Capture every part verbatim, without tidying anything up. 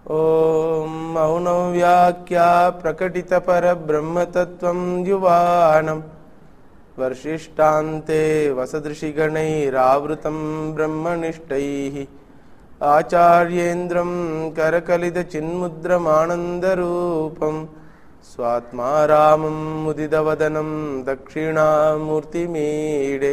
ओम मौनव्याख्या प्रकटित परब्रह्मतत्त्वं युवानं वर्षिष्ठान्ते वसदृशिगणैरावृतं ब्रह्मनिष्ठैः आचार्येन्द्रं करकलितचिन्मुद्रमानन्दरूपं स्वात्मा रामं मुदितवदनं दक्षिणामूर्तिमीडे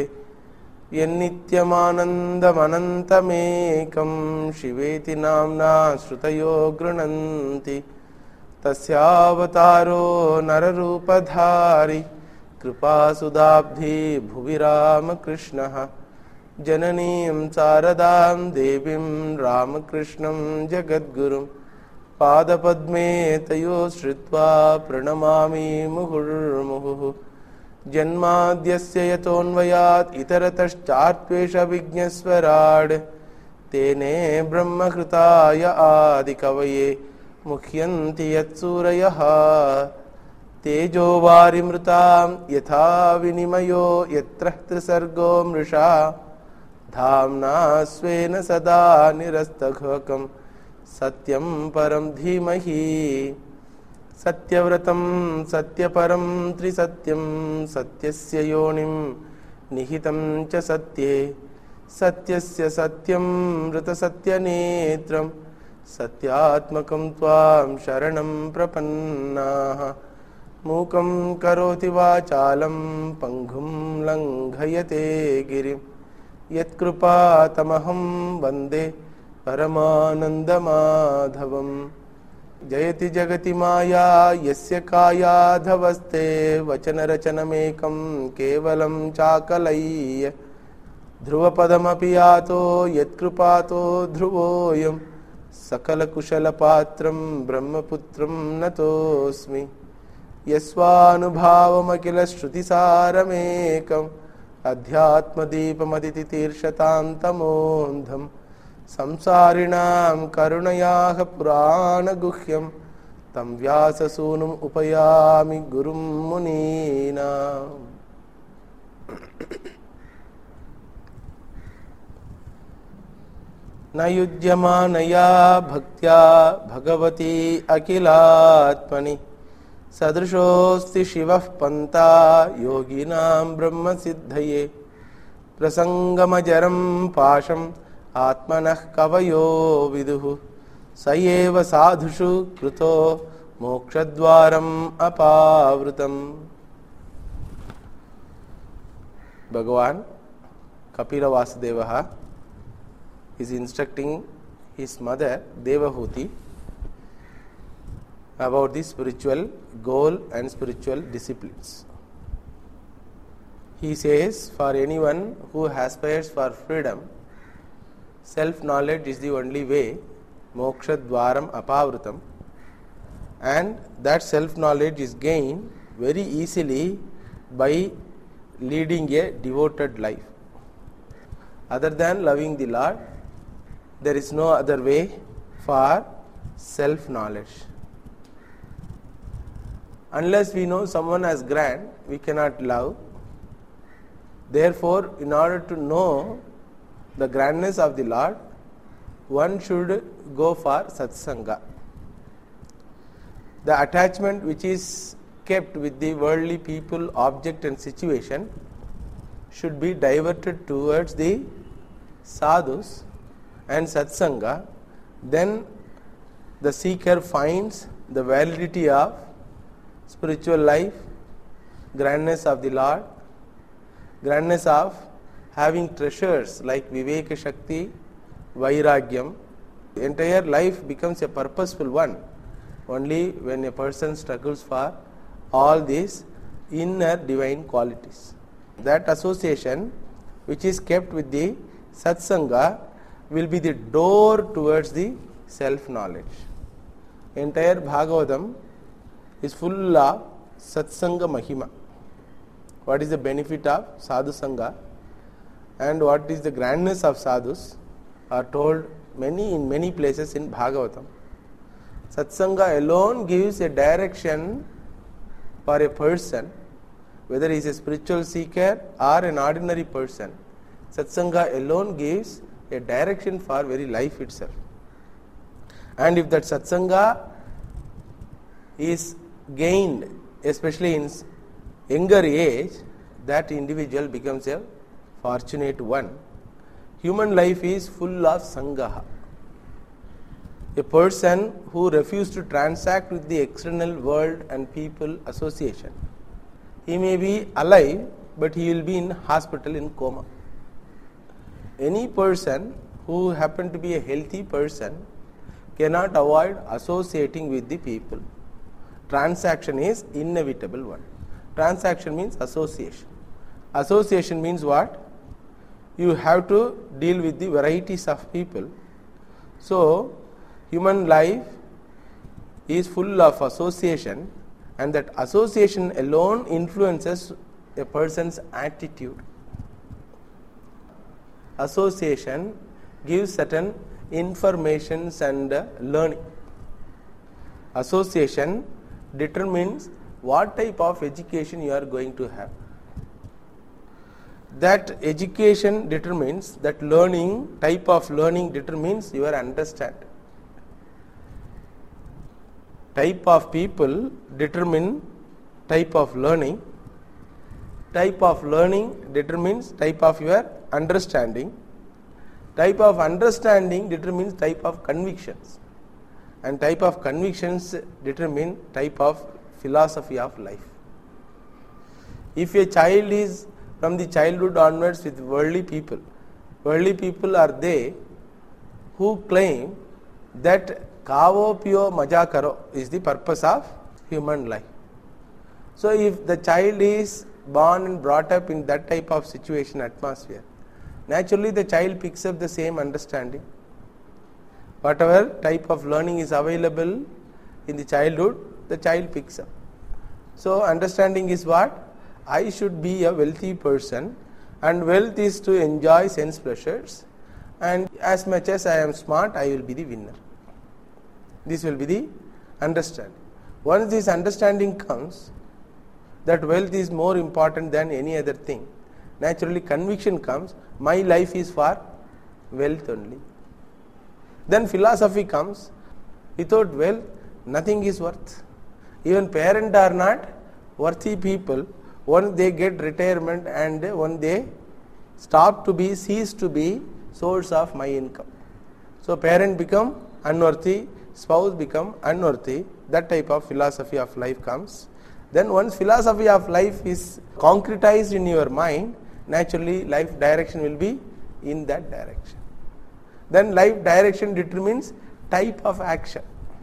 यन्नित्यमानन्दमनन्तमेकं शिवेति नाम्ना श्रुतयो गृह्णन्ति तस्यावतारो नररूपधारी कृपासुधाब्धि भुवि रामकृष्णः जननीं शारदां देवीं रामकृष्णं जगद्गुरुं पादपद्मे तयो श्रुत्वा प्रणमामि मुहुर्मुहुः जन्माद्यस्य यतोऽन्वयात् इतरतश्चार्थ्वेषविज्ञस्वराड् तेने ब्रह्मकृताय आदिकवये मुह्यन्ति यत्सूरयः तेजो वारिमृतां यथा विनिमयो यत्र त्रिसर्गो मृषा धाम्ना स्वेन सदा निरस्तघकं सत्यं परं धीमहि सत्यव्रतं सत्यपरं त्रिसत्यं सत्यस्य योनिं निहितं च सत्ये सत्यस्य सत्यं ऋतसत्यनेत्रं सत्यात्मकं त्वां शरणं प्रपन्नाः मूकं करोति वाचालं पङ्गुं लङ्घयते गिरिं यत्कृपातमहं वन्दे परमानन्दमाधवम् जयति जगति माया यस्य कायाधवस्ते वचनरचनमेकं केवलं चाकलय्य ध्रुवपदमपि यातो यत्कृपातो ध्रुवोऽयं सकलकुशलपात्रं ब्रह्मपुत्रं नतोऽस्मि यस्वानुभावमखिलश्रुतिसारमेकम् अध्यात्मदीपमदितितीर्षतान्तमोऽन्धम् संसारिणां करुणयाः पुराणगुह्यं तं व्याससूनुम् उपयामि गुरुं मुनीनाम्। न युज्यमानया भक्त्या भगवती अखिलात्मनि सदृशोऽस्ति शिवः पन्था योगिनां ब्रह्मसिद्धये प्रसङ्गमजरं पाशम् आत्मनः कवयो विदुः स एव साधुषु कृतो मोक्षद्वारम् अपावृतम्। Bhagavan Kapila Vasudeva is instructing his mother Devahuti about the spiritual goal and spiritual disciplines. He says, for anyone who aspires for freedom, self-knowledge is the only way, moksha dwaram apavrutam, and that self-knowledge is gained very easily by leading a devoted life. Other than loving the Lord, there is no other way for self-knowledge. Unless we know someone as grand, we cannot love. Therefore, in order to know the grandness of the Lord, one should go for satsanga. The attachment which is kept with the worldly people, object and situation should be diverted towards the sadhus and satsanga. Then the seeker finds the validity of spiritual life, grandness of the Lord, grandness of having treasures like Viveka Shakti, Vairagyam. The entire life becomes a purposeful one only when a person struggles for all these inner divine qualities. That association which is kept with the satsanga will be the door towards the self-knowledge. Entire Bhagavatam is full of satsanga mahima. What is the benefit of sadhu sangha and what is the grandness of sadhus are told many in many places in Bhagavatam. Satsanga alone gives a direction for a person, whether he is a spiritual seeker or an ordinary person. Satsanga alone gives a direction for very life itself. And if that satsanga is gained, especially in younger age, that individual becomes a fortunate one. Human life is full of sangaha. A person who refuses to transact with the external world and people association, he may be alive, but he will be in hospital in coma. Any person who happen to be a healthy person cannot avoid associating with the people. Transaction is inevitable one. Transaction means association. Association means what? You have to deal with the varieties of people. So, human life is full of association, and that association alone influences a person's attitude. Association gives certain informations and uh, learning. Association determines what type of education you are going to have. That education determines, that learning, type of learning determines your understanding. Type of people determine type of learning. Type of learning determines type of your understanding. Type of understanding determines type of convictions. And type of convictions determine type of philosophy of life. If a child is from the childhood onwards with worldly people, worldly people are they who claim that Kavo piyo maja karo is the purpose of human life. So if the child is born and brought up in that type of situation, atmosphere, naturally the child picks up the same understanding. Whatever type of learning is available in the childhood, the child picks up. So understanding is what? I should be a wealthy person, and wealth is to enjoy sense pleasures, and as much as I am smart, I will be the winner. This will be the understanding. Once this understanding comes, that wealth is more important than any other thing, naturally conviction comes, my life is for wealth only. Then philosophy comes, without wealth, nothing is worth. Even parents are not worthy people. Once they get retirement and when they stop to be, cease to be source of my income. So parent become unworthy, spouse become unworthy. That type of philosophy of life comes. Then once philosophy of life is concretized in your mind, naturally life direction will be in that direction. Then life direction determines type of action.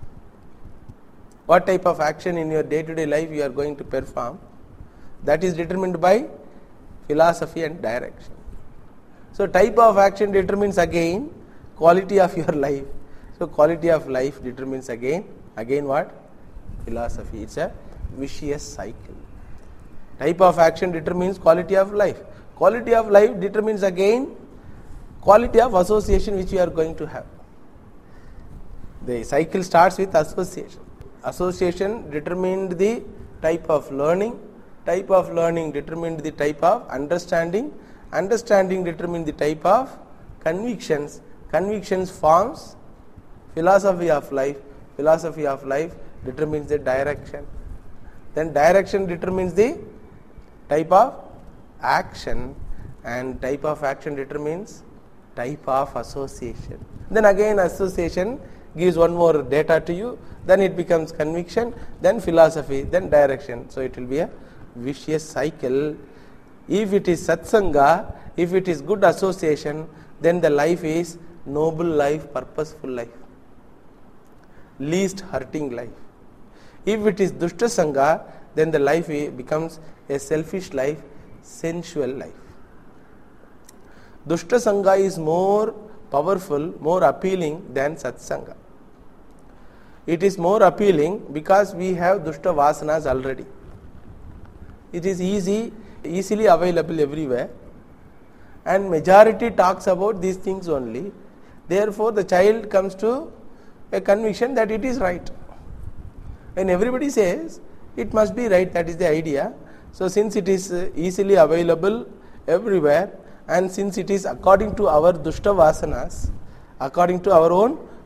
What type of action in your day-to-day life you are going to perform, that is determined by philosophy and direction. So type of action determines again quality of your life. So quality of life determines again, again what? Philosophy. It's a vicious cycle. Type of action determines quality of life. Quality of life determines again quality of association which you are going to have. The cycle starts with association. Association determined the type of learning. Type of learning determined the type of understanding. Understanding determined the type of convictions. Convictions forms philosophy of life. Philosophy of life determines the direction. Then direction determines the type of action, and type of action determines type of association. Then again association gives one more data to you, then it becomes conviction, then philosophy, then direction. So it will be a vicious cycle. If it is satsanga, if it is good association, then the life is noble life, purposeful life, least hurting life. If it is dushta sangha, then the life becomes a selfish life, sensual life. Dushta sangha is more powerful, more appealing than satsanga. It is more appealing because we have dushta vasanas already. It is easy, easily available everywhere, and majority talks about these things only. Therefore, the child comes to a conviction that it is right. When everybody says it must be right, that is the idea. So since it is easily available everywhere, and since it is according to our dushta vasanas, according to our own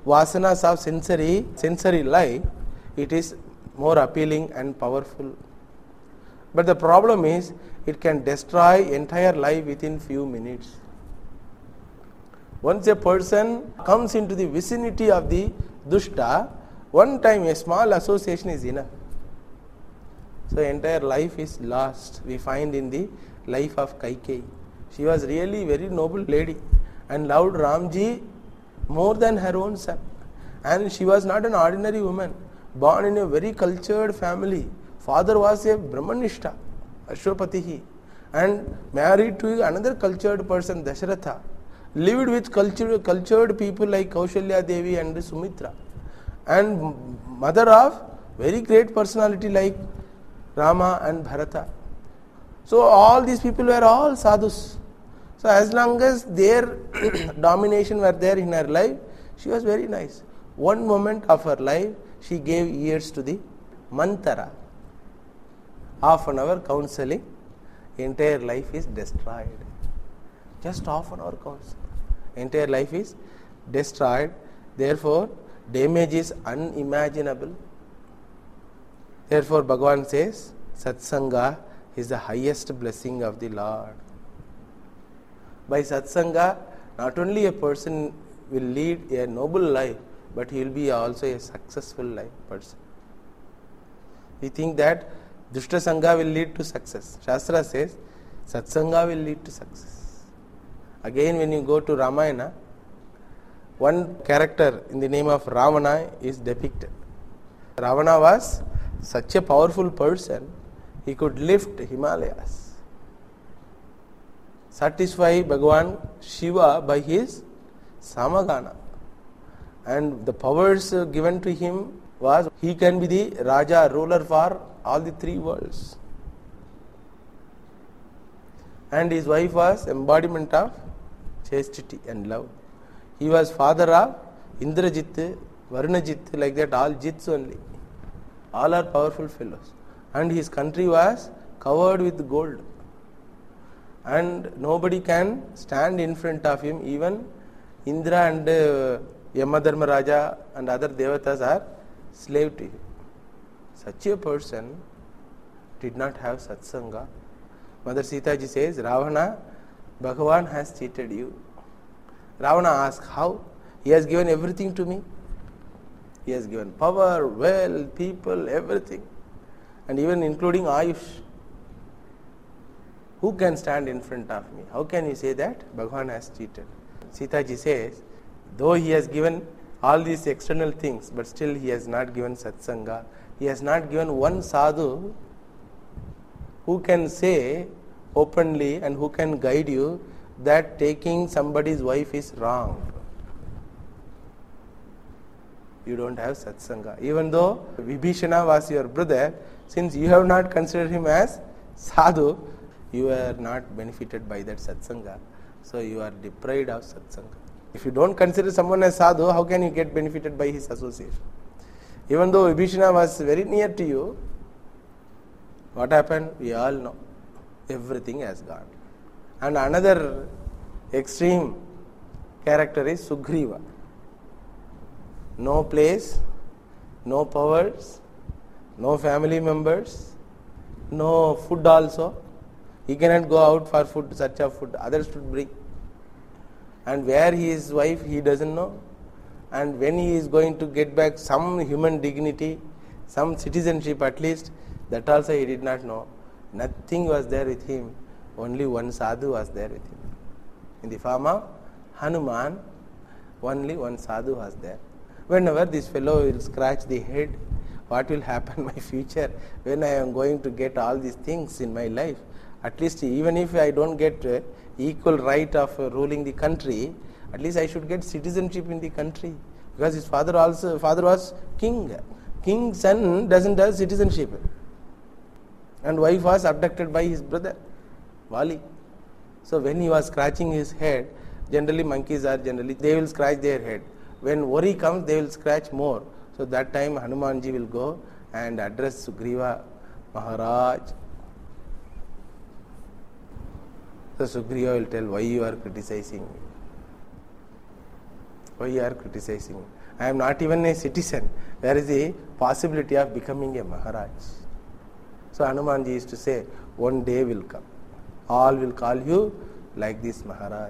vasanas of sensory, sensory life, it is more appealing and powerful. But the problem is, it can destroy entire life within few minutes. Once a person comes into the vicinity of the dushta, one time a small association is enough. So entire life is lost. We find in the life of Kaikeyi. She was really very noble lady and loved Ramji more than her own son. And she was not an ordinary woman, born in a very cultured family. Father was a Brahmanishta, Ashwapatihi, and married to another cultured person, Dasharatha. Lived with cultured, cultured people like Kaushalya Devi and Sumitra. And mother of very great personality like Rama and Bharata. So all these people were all sadhus. So as long as their domination were there in her life, she was very nice. One moment of her life, she gave ears to the mantara. Half an hour counseling, entire life is destroyed. Just half an hour counseling, entire life is destroyed. Therefore, damage is unimaginable. Therefore, Bhagavan says, Satsanga is the highest blessing of the Lord. By Satsanga, not only a person will lead a noble life, but he will be also a successful life person. We think that Dushta Sangha will lead to success. Shastra says, Satsanga will lead to success. Again, when you go to Ramayana, one character in the name of Ravana is depicted. Ravana was such a powerful person, he could lift Himalayas. Satisfy Bhagavan Shiva by his Samagana. And the powers given to him was, he can be the Raja, ruler for all the three worlds. And his wife was embodiment of chastity and love. He was father of Indrajit, Varunajit, like that, all Jits only. All are powerful fellows. And his country was covered with gold. And nobody can stand in front of him. Even Indra and uh, Yamadharma Raja and other devatas are slave to him. Such a person did not have satsanga. Mother Sita ji says, Ravana, Bhagavan has cheated you. Ravana asks, how? He has given everything to me. He has given power, wealth, people, everything. And even including Ayush. Who can stand in front of me? How can you say that Bhagavan has cheated? Sita ji says, though he has given all these external things, but still he has not given satsanga. He has not given one sadhu who can say openly and who can guide you that taking somebody's wife is wrong. You don't have satsanga. Even though Vibhishana was your brother, since you have not considered him as sadhu, you are not benefited by that satsanga. So you are deprived of satsanga. If you don't consider someone as sadhu, how can you get benefited by his association? Even though Vibhishana was very near to you, what happened? We all know. Everything has gone. And another extreme character is Sugriva. No place, no powers, no family members, no food also. He cannot go out for food, such a food, others should bring. And where he is wife, he doesn't know. And when he is going to get back some human dignity, some citizenship at least, that also he did not know. Nothing was there with him. Only one sadhu was there with him. In the form of Hanuman, only one sadhu was there. Whenever this fellow will scratch the head, what will happen in my future when I am going to get all these things in my life? At least even if I don't get uh, equal right of uh, ruling the country, at least I should get citizenship in the country. Because his father also father was king. King's son doesn't have citizenship. And wife was abducted by his brother, Vali. So when he was scratching his head, generally monkeys are generally, they will scratch their head. When worry comes, they will scratch more. So that time Hanumanji will go and address Sugriva, Maharaj. So Sugriva will tell, why you are criticizing me? Why you are criticizing? I am not even a citizen. There is a possibility of becoming a Maharaj. So Hanumanji used to say, one day will come. All will call you like this Maharaj.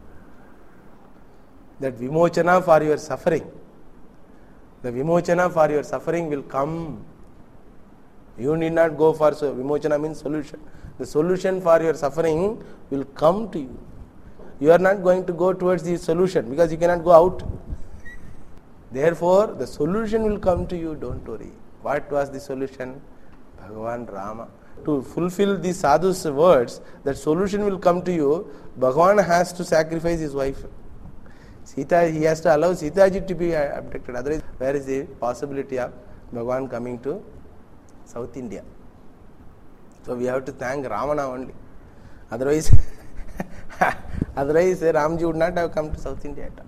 That vimochana for your suffering, the vimochana for your suffering will come. You need not go for, so vimochana means solution. The solution for your suffering will come to you. You are not going to go towards the solution because you cannot go out. Therefore, the solution will come to you, don't worry. What was the solution? Bhagavan Rama. To fulfill the sadhu's words, that solution will come to you, Bhagavan has to sacrifice his wife. Sita, he has to allow Sita ji to be abducted. Otherwise, where is the possibility of Bhagavan coming to South India? So we have to thank Ravana only. Otherwise, otherwise Ramji would not have come to South India at all.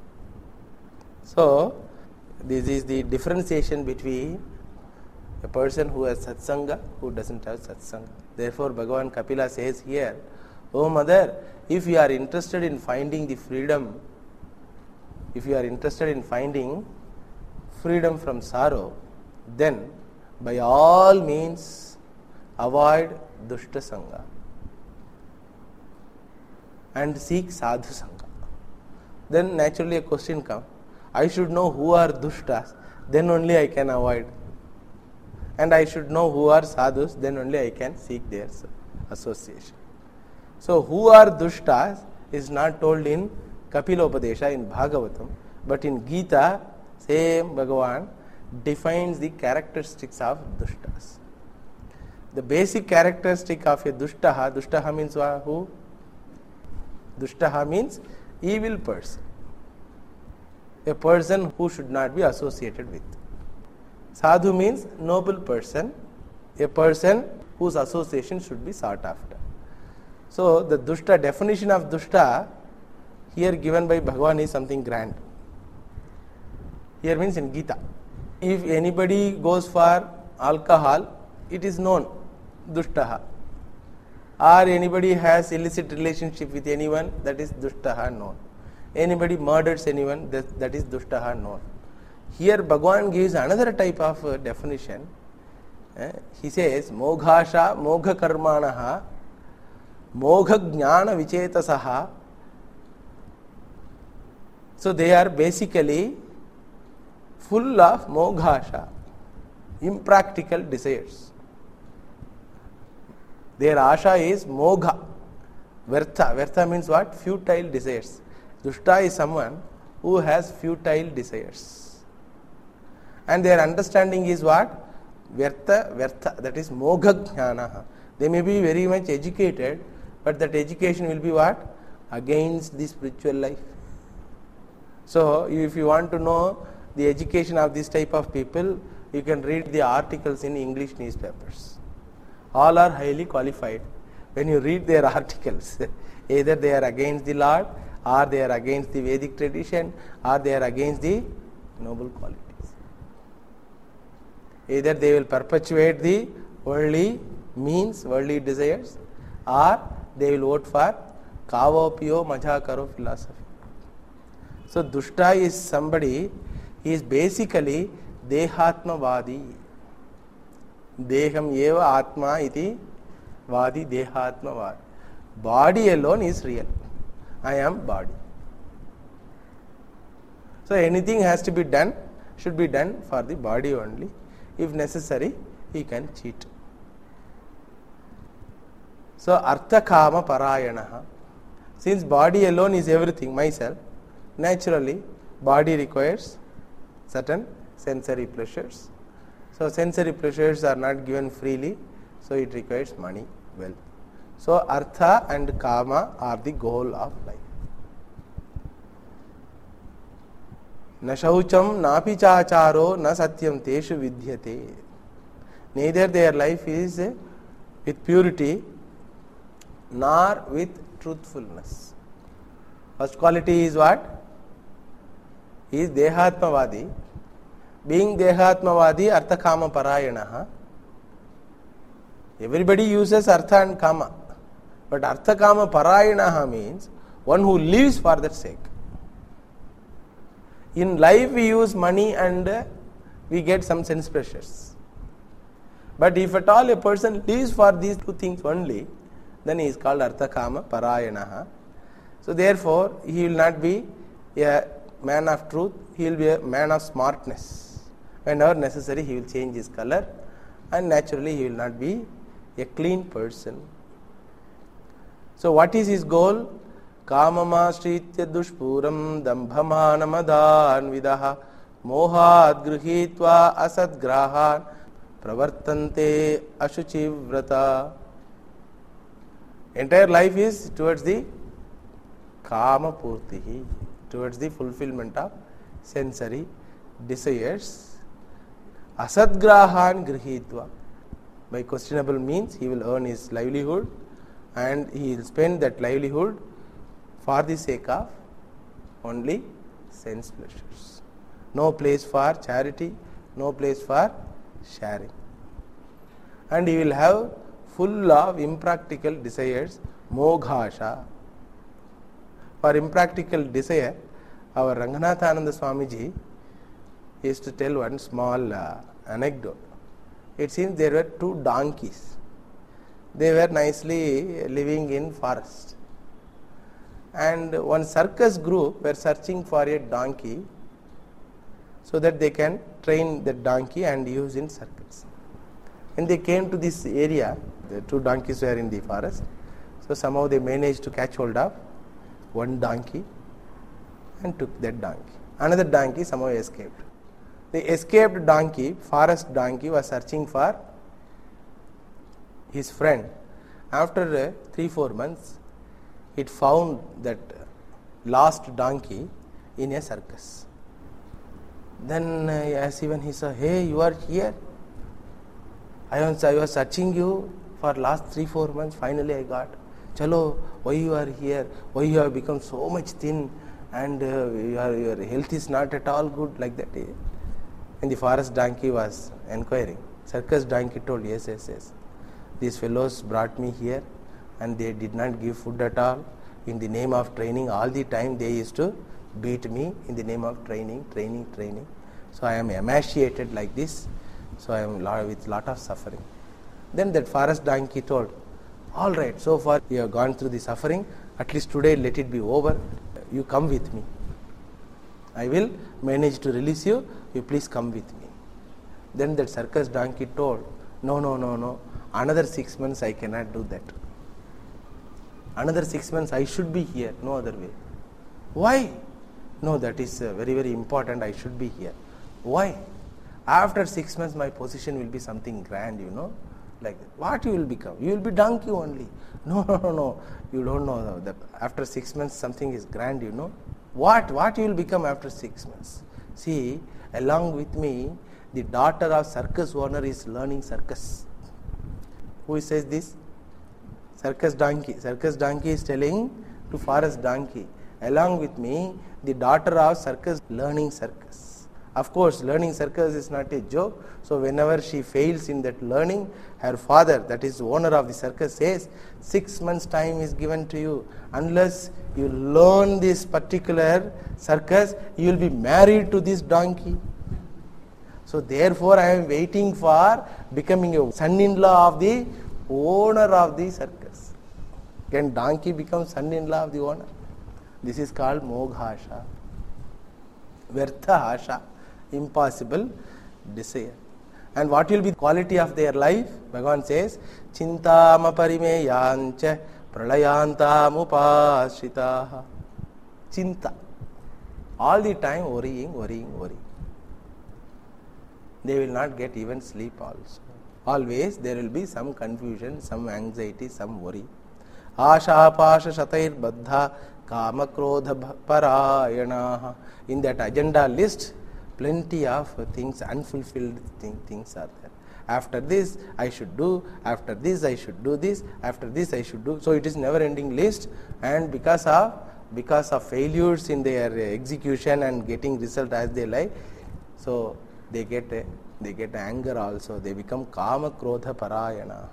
So, this is the differentiation between a person who has satsanga, who doesn't have satsanga. Therefore, Bhagavan Kapila says here, "Oh mother, if you are interested in finding the freedom, if you are interested in finding freedom from sorrow, then by all means avoid dushta sangha and seek sadhu sangha." Then naturally a question comes, I should know who are dushtas, then only I can avoid. And I should know who are sadhus, then only I can seek their association. So who are dushtas is not told in Kapilopadesha, in Bhagavatam, but in Gita, same Bhagavan defines the characteristics of dushtas. The basic characteristic of a dushtaha, dushtaha means who? Dushtaha means evil person. A person who should not be associated with. Sadhu means noble person, a person whose association should be sought after. So the dushta, definition of dushta here given by Bhagavan is something grand. Here means in Gita. If anybody goes for alcohol, it is known, dushtaha. Or anybody has illicit relationship with anyone, that is dushtaha known. Anybody murders anyone, that, that is dushtaha known. Here Bhagavan gives another type of uh, definition. Uh, he says, Moghasha, Mogha Karmanaha, Mogha Jnana Vichetasaha. So they are basically full of Moghasha, impractical desires. Their asha is Mogha, Vertha. Vertha means what? Futile desires. Dushta is someone who has futile desires. And their understanding is what? Vertha, Vertha, that is Mogha Jnana. They may be very much educated, but that education will be what? Against the spiritual life. So, if you want to know the education of this type of people, you can read the articles in English newspapers. All are highly qualified. When you read their articles, either they are against the Lord, or they are against the Vedic tradition, or they are against the noble qualities. Either they will perpetuate the worldly means, worldly desires, or they will vote for Kavo Piyo Maja Karo philosophy. So Dushta is somebody, he is basically Dehatma Vadi. Deham Eva Atma iti Vadi Dehatma Vadi. Body alone is real. I am body. So anything has to be done, should be done for the body only. If necessary, he can cheat. So Artha Kama Parayanaha. Since body alone is everything, myself, naturally body requires certain sensory pleasures. So sensory pleasures are not given freely, so it requires money, wealth. So Artha and Kama are the goal of life. Na shaucham napi chacharo na satyam teshu vidyate. Neither their life is with purity nor with truthfulness. First quality is what? He is Dehatmavadi. Being Dehatmavadi, Artha Kama Parayanaha. Everybody uses Artha and Kama. But Artha Kama Parayanaha means one who lives for that sake. In life we use money and uh, we get some sense pleasures. But if at all a person lives for these two things only, then he is called Arthakama Parayanaha. So therefore, he will not be a man of truth, he will be a man of smartness. Whenever necessary, he will change his color, and naturally he will not be a clean person. So what is his goal? Kamamashritya dushpuram dambhamanamadhan vidaha mohat grihitva asadgrahan pravartante ashuchivrata. Entire life is towards the kama purtihi, towards the fulfillment of sensory desires. Asadgrahan grihitva. By questionable means, he will earn his livelihood, and he will spend that livelihood for the sake of only sense pleasures. No place for charity, no place for sharing. And he will have full of impractical desires, moghasha. For impractical desire, our Ranganathananda Swamiji used to tell one small uh, anecdote. It seems there were two donkeys. They were nicely living in forest. And one circus group were searching for a donkey so that they can train the donkey and use in circus. When they came to this area, the two donkeys were in the forest. So somehow they managed to catch hold of one donkey and took that donkey. Another donkey somehow escaped. The escaped donkey, forest donkey, was searching for his friend. After uh, three, four months, it found that lost donkey in a circus. Then uh, as even he saw, hey, you are here. I was, I was searching you for last three, four months. Finally I got. Chalo, why you are here? Why you have become so much thin, and uh, your, your health is not at all good, like that. And the forest donkey was inquiring. Circus donkey told, yes, yes, yes. These fellows brought me here, and they did not give food at all. In the name of training, all the time they used to beat me in the name of training, training, training. So I am emaciated like this. So I am with lot of suffering. Then that forest donkey told, all right, so far you have gone through the suffering. At least today let it be over. You come with me. I will manage to release you. You please come with me. Then that circus donkey told, no, no, no, no. Another six months I cannot do that. Another six months I should be here, no other way. Why? No, that is uh, very, very important. I should be here. Why? After six months my position will be something grand, you know. Like that. What you will become? You will be donkey only. No, no, no, no. You don't know that after six months something is grand, you know. What? What you will become after six months? See, along with me, the daughter of circus owner is learning circus. Who says this? Circus donkey. Circus donkey is telling to forest donkey, along with me, the daughter of circus learning circus. Of course, learning circus is not a joke. So whenever she fails in that learning, her father, that is the owner of the circus, says, six months time is given to you. Unless you learn this particular circus, you will be married to this donkey. So therefore I am waiting for becoming a son-in-law of the owner of the circus. Can donkey become son-in-law of the owner? This is called moghasha. Vertha asha. Impossible desire. And what will be the quality of their life? Bhagavan says, Chintama parimeyancha pralayantam upashritaha. Chinta. All the time worrying, worrying, worrying. They will not get even sleep also. Always there will be some confusion, some anxiety, some worry. Asha pasha shatair baddha kama krodha parayanaha. In that agenda list, plenty of things, unfulfilled thing, things are there. After this I should do, after this I should do this, after this I should do. So it is never ending list, and because of because of failures in their execution and getting result as they like, so they get a, they get anger also. They become kama krodha parayana.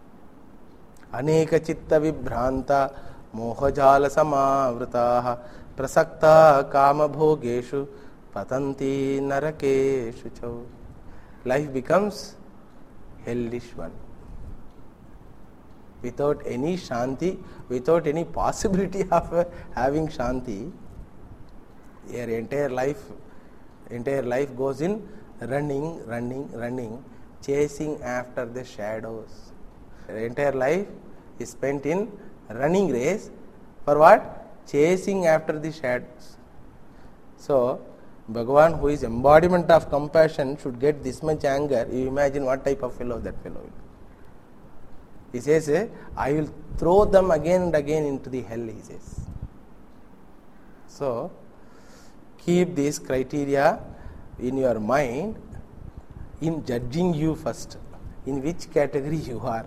Aneka chitta vibhranta mohajala samavrataha prasakta kama bhogeshu patanti narakeshu chau. Life becomes hellish one. Without any shanti, without any possibility of uh, having shanti, your entire life, entire life goes in running, running, running, chasing after the shadows. Your entire life is spent in running race for what? Chasing after the shadows. So, Bhagavan, who is embodiment of compassion, should get this much anger. You imagine what type of fellow that fellow will be. He says, I will throw them again and again into the hell, he says. So, keep these criteria in your mind in judging you first, in which category you are.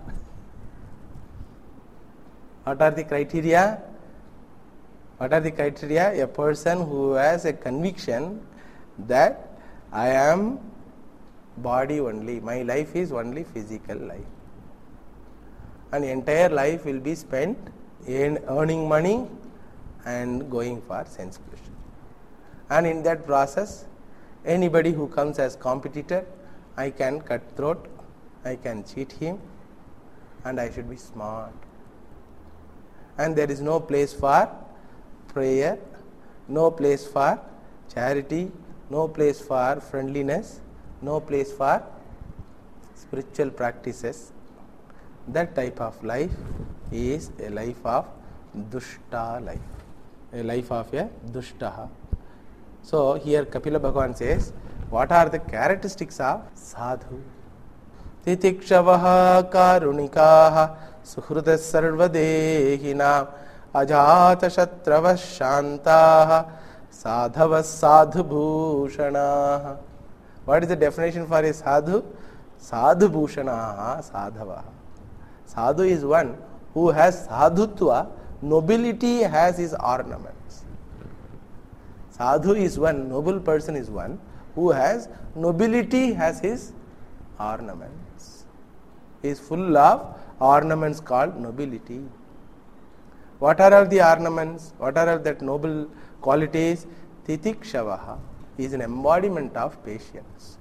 What are the criteria? What are the criteria? A person who has a conviction that I am body only, my life is only physical life. And entire life will be spent in earning money and going for sense pleasure. And in that process, anybody who comes as competitor, I can cut throat, I can cheat him, and I should be smart. And there is no place for prayer, no place for charity, no place for friendliness, no place for spiritual practices. That type of life is a life of dushta life, a life of a dushtaha. So here Kapila Bhagavan says, what are the characteristics of sadhu? Titikshavaha karunikaha suhruta sarvadehinam ajata shatravas shantaha sadhavas sadhubhushanaha. What is the definition for a sadhu? Sadhubhushanaha sadhavaha. Sadhu is one who has sadhutva, nobility has his ornaments. Sadhu is one, noble person is one who has nobility has his ornaments. He is full of ornaments called nobility. What are all the ornaments? What are all that noble qualities? Titikshavaha is an embodiment of patience.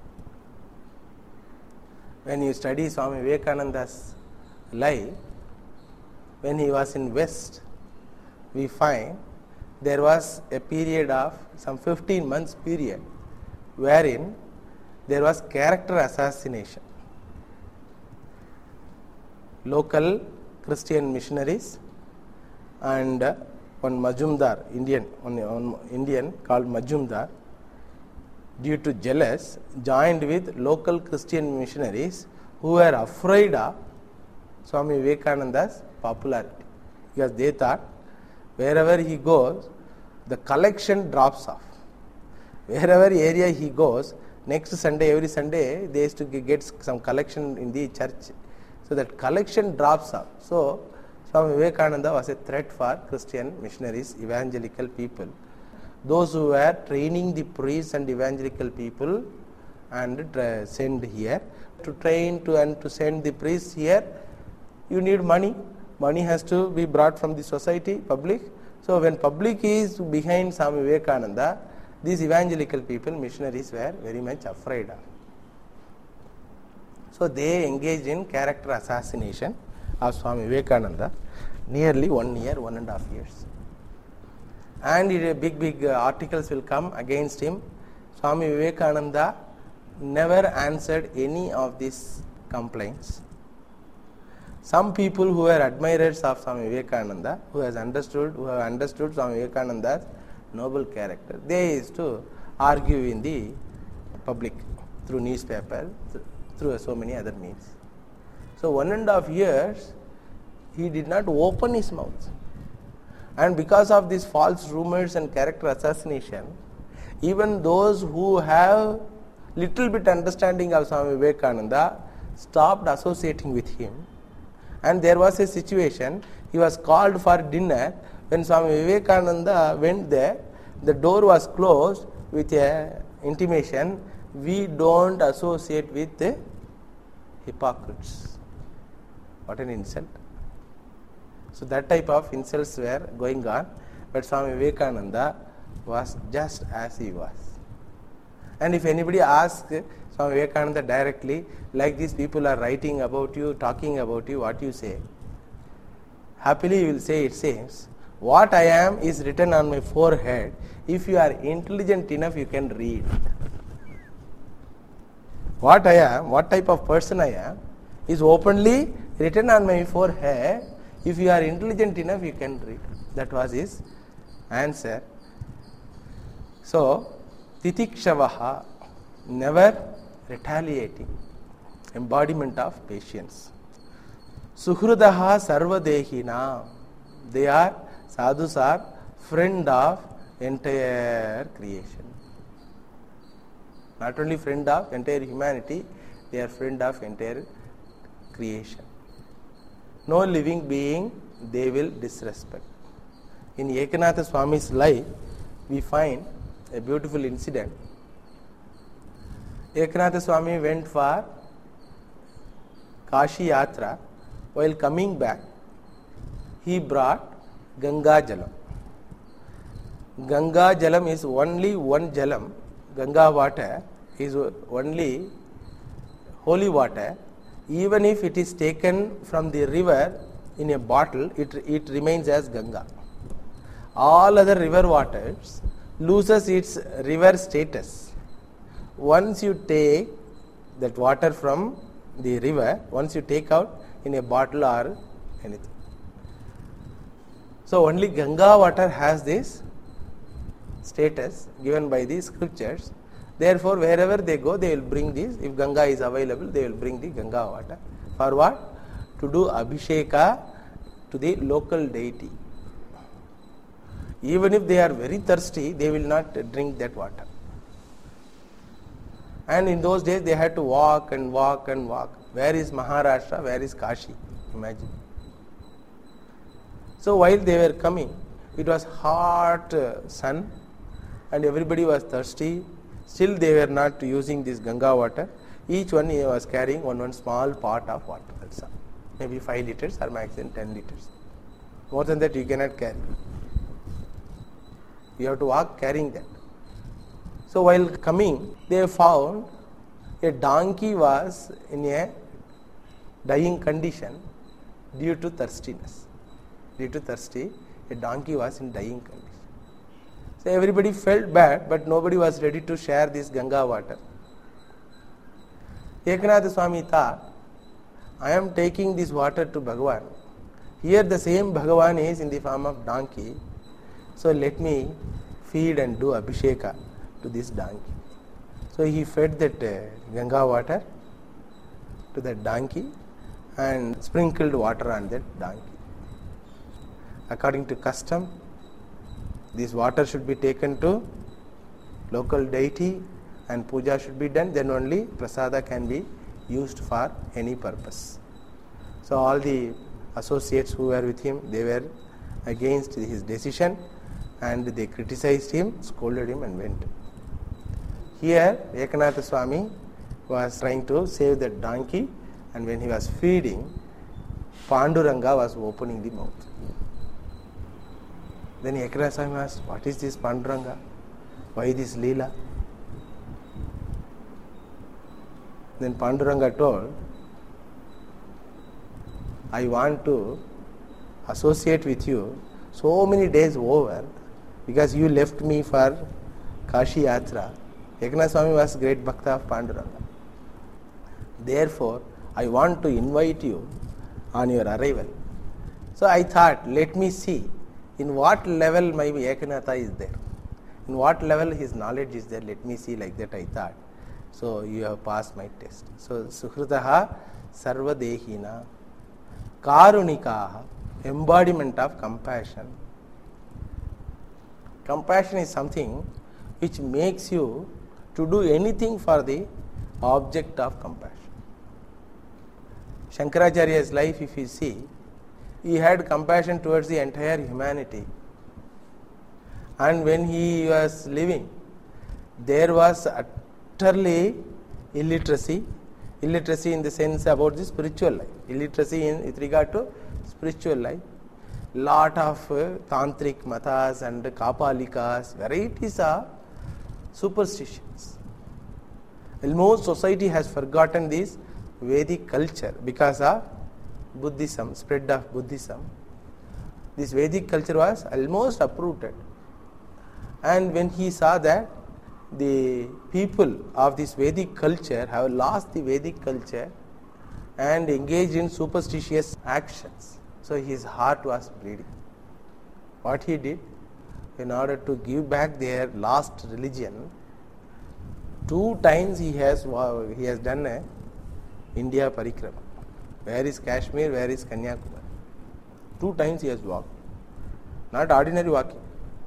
When you study Swami Vivekananda's life, when he was in West, we find there was a period of some fifteen months period wherein there was character assassination. Local Christian missionaries and one Majumdar, Indian, one, one Indian called Majumdar, due to jealous, joined with local Christian missionaries who were afraid of Swami Vivekananda's popularity, because they thought wherever he goes, the collection drops off. Wherever area he goes, next Sunday, every Sunday, they used to get some collection in the church. So that collection drops off. So Swami Vivekananda was a threat for Christian missionaries, evangelical people. Those who were training the priests and evangelical people and tra- send here. To train to and to send the priests here, you need money. Money has to be brought from the society, public. So when public is behind Swami Vivekananda, these evangelical people, missionaries, were very much afraid of. So they engaged in character assassination of Swami Vivekananda nearly one year, one and a half years. And it, big, big uh, articles will come against him. Swami Vivekananda never answered any of these complaints. Some people who were admirers of Swami Vivekananda, who has understood, who have understood Swami Vivekananda's noble character, they used to argue in the public through newspaper, th- through so many other means. So one and a half years, he did not open his mouth. And because of these false rumors and character assassination, even those who have little bit understanding of Swami Vivekananda stopped associating with him. And there was a situation, he was called for dinner. When Swami Vivekananda went there, the door was closed with a intimation, we don't associate with the hypocrites. What an insult. So that type of insults were going on. but Swami Vivekananda was just as he was. And if anybody asks Swami Vivekananda directly, like these people are writing about you, talking about you, what you say? Happily you will say, it says, what I am is written on my forehead. If you are intelligent enough, you can read. What I am, what type of person I am, is openly written on my forehead. If you are intelligent enough, you can read. That was his answer. So, titikshavaha, never retaliating, embodiment of patience. Suhrudaha sarvadehina, they are, sadhus are friend of entire creation. Not only friend of entire humanity, they are friend of entire creation. No living being they will disrespect. In Ekanath Swami's life, we find a beautiful incident. Ekanath Swami went for Kashi Yatra. While coming back, he brought Ganga Jalam. Ganga Jalam is only one Jalam. Ganga water is only holy water. Even if it is taken from the river in a bottle, it, it remains as Ganga. All other river waters loses its river status. Once you take that water from the river, once you take out in a bottle or anything. So only Ganga water has this status given by the scriptures. Therefore, wherever they go, they will bring this. If Ganga is available, they will bring the Ganga water. For what? To do Abhisheka to the local deity. Even if they are very thirsty, they will not drink that water. And in those days, they had to walk and walk and walk. Where is Maharashtra? Where is Kashi? Imagine. So while they were coming, it was hot uh, sun and everybody was thirsty. Still they were not using this Ganga water. Each one was carrying one one small pot of water. That's all. Maybe five liters or maximum ten liters. More than that you cannot carry. You have to walk carrying that. So while coming, they found a donkey was in a dying condition due to thirstiness. Due to thirsty, a donkey was in dying condition. So everybody felt bad, but nobody was ready to share this Ganga water. Ekanath Swami thought, I am taking this water to Bhagavan. Here the same Bhagavan is in the form of donkey. So let me feed and do Abhisheka to this donkey. So he fed that uh, Ganga water to that donkey and sprinkled water on that donkey. According to custom, this water should be taken to local deity and puja should be done, then only prasada can be used for any purpose. So all the associates who were with him, they were against his decision and they criticized him, scolded him and went. Here, Ekanath Swami was trying to save that donkey, and when he was feeding, Panduranga was opening the mouth. Then Ekanath Swami asked, what is this Panduranga? Why this Leela? Then Panduranga told, I want to associate with you so many days over because you left me for Kashi Yatra. Ekanath Swami was great bhakta of Panduranga. Therefore, I want to invite you on your arrival. So I thought, let me see in what level my Ekanatha is there. In what level his knowledge is there. Let me see, like that I thought. So you have passed my test. So Suhrutaha Sarvadehina Karunikaha, embodiment of compassion. Compassion is something which makes you to do anything for the object of compassion. Shankaracharya's life, if you see, he had compassion towards the entire humanity. And when he was living, there was utterly illiteracy, illiteracy in the sense about the spiritual life, illiteracy in with regard to spiritual life. lot of uh, tantric matas and kapalikas, varieties of superstitions. Almost society has forgotten this Vedic culture because of Buddhism, spread of Buddhism. This Vedic culture was almost uprooted. And when he saw that the people of this Vedic culture have lost the Vedic culture and engaged in superstitious actions, so his heart was bleeding. What he did, in order to give back their lost religion, two times he has he has done a India parikrama. Where is Kashmir, where is Kanyakumari? Two times he has walked. Not ordinary walking.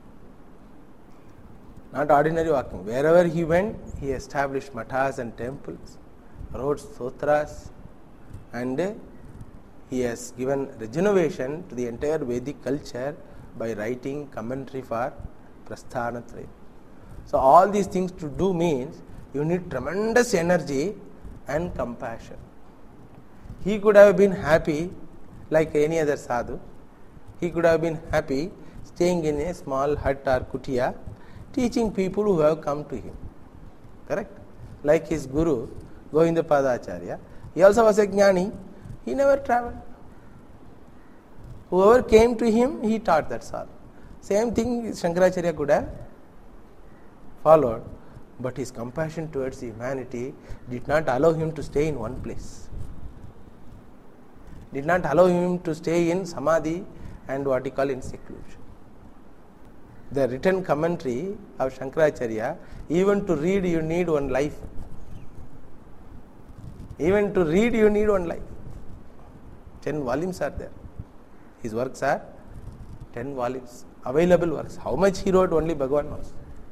Not ordinary walking. Wherever he went, he established mathas and temples, wrote sutras, and he has given regeneration to the entire Vedic culture by writing commentary for Prasthanatrayam. So all these things to do means you need tremendous energy and compassion. He could have been happy like any other sadhu. He could have been happy staying in a small hut or kutia, teaching people who have come to him. Correct? Like his guru, Govindapada Acharya. He also was a jnani. He never travelled. Whoever came to him, he taught, that's all. Same thing Shankaracharya could have followed, but his compassion towards humanity did not allow him to stay in one place. Did not allow him to stay in samadhi and what he call in seclusion. The written commentary of Shankaracharya, even to read you need one life. Even to read you need one life. Ten volumes are there. His works are ten volumes. Available works. How much he wrote only Bhagavan knows.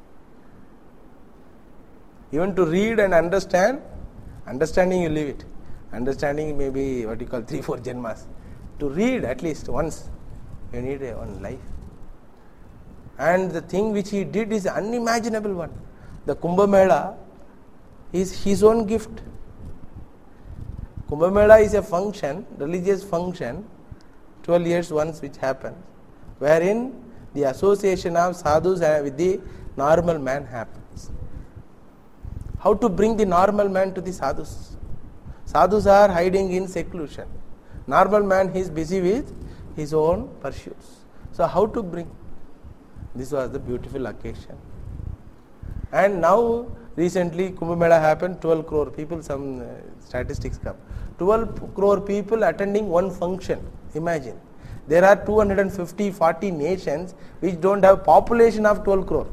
Even to read and understand, understanding you leave it. Understanding maybe what you call three, four janmas. To read at least once, you need a one life. And the thing which he did is unimaginable one. The Kumbh Mela is his own gift. Kumbh Mela is a function, religious function, twelve years once which happens, wherein the association of sadhus with the normal man happens. How to bring the normal man to the sadhus? Sadhus are hiding in seclusion. Normal man is busy with his own pursuits. So how to bring? This was the beautiful occasion. And now recently Kumbh Mela happened, twelve crore people, some uh, statistics come. twelve crore people attending one function. Imagine. There are two hundred fifty, forty nations which don't have population of twelve crore.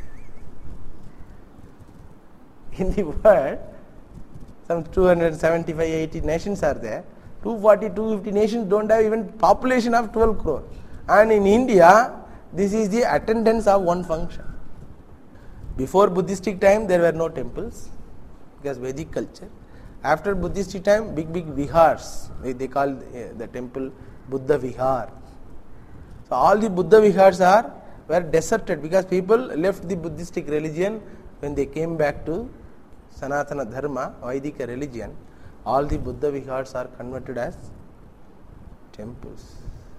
In the world, some two hundred seventy-five, eighty nations are there. two forty, two fifty nations don't have even population of twelve crore. And in India, this is the attendance of one function. Before Buddhistic time, there were no temples because Vedic culture. After Buddhistic time, big, big vihars. They call the temple Buddha Vihar. So all the Buddha Vihars are were deserted because people left the Buddhistic religion when they came back to Sanatana Dharma, Vaidika religion. All the Buddha Vihars are converted as temples.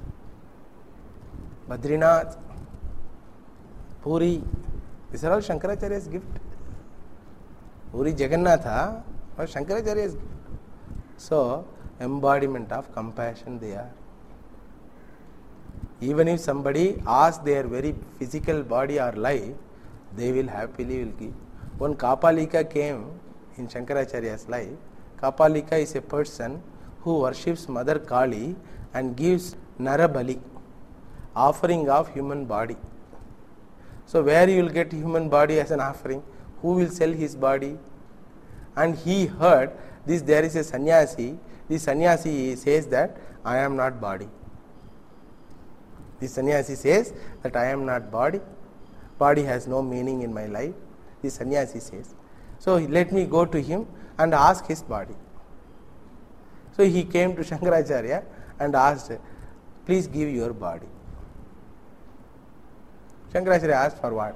Badrinath, Puri, these are all Shankaracharya's gift. Puri Jagannatha was Shankaracharya's gift. So, embodiment of compassion they are. Even if somebody asks their very physical body or life, they will happily will give. When Kapalika came in Shankaracharya's life, Kapalika is a person who worships Mother Kali and gives Narabali, offering of human body. So where you will get human body as an offering? Who will sell his body? And he heard this, there is a sannyasi. This sannyasi says that I am not body. This sannyasi says that I am not body. Body has no meaning in my life. This sannyasi says. So let me go to him and ask his body. So he came to Shankaracharya and asked, please give your body. Shankaracharya asked, for what?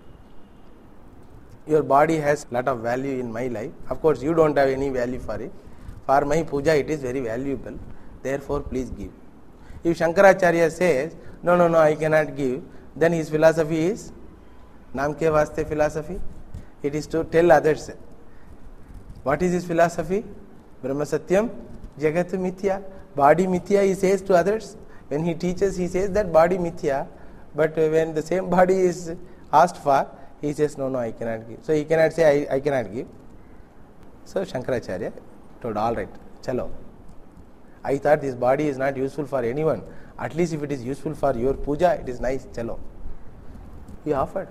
Your body has lot of value in my life. Of course, you don't have any value for it. For my puja, it is very valuable. Therefore, please give. If Shankaracharya says, no, no, no, I cannot give, then his philosophy is Naam ke vaste philosophy. It is to tell others. What is his philosophy? Brahma Satyam, Jagat Mithya. Body Mithya, he says to others. When he teaches, he says that body Mithya. But when the same body is asked for, he says, no, no, I cannot give. So he cannot say, I, I cannot give. So Shankaracharya told, all right, chalo. I thought this body is not useful for anyone. At least if it is useful for your puja, it is nice, chalo. He offered.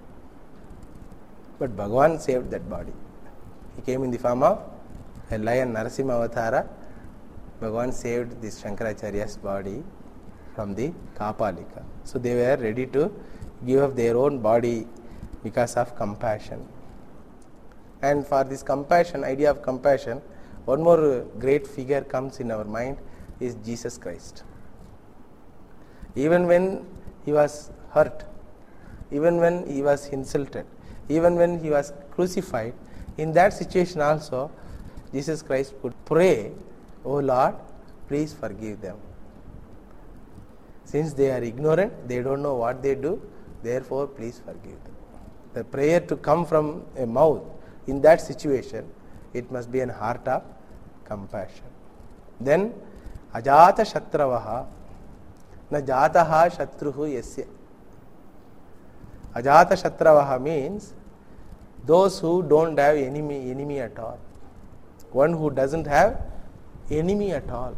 But Bhagavan saved that body. He came in the form of a lion, Narasimha Avatara. Bhagavan saved this Shankaracharya's body from the Kapalika. So they were ready to give up their own body because of compassion. And for this compassion, idea of compassion, one more great figure comes in our mind is Jesus Christ. Even when he was hurt, even when he was insulted, even when he was crucified, in that situation also, Jesus Christ would pray, "O Lord, please forgive them. Since they are ignorant, they don't know what they do, therefore please forgive them." The prayer to come from a mouth in that situation, it must be an heart of compassion. Then, ajata shatravaha na jataha shatruhu yasya. Ajata shatravaha means those who don't have enemy, enemy at all. One who doesn't have enemy at all.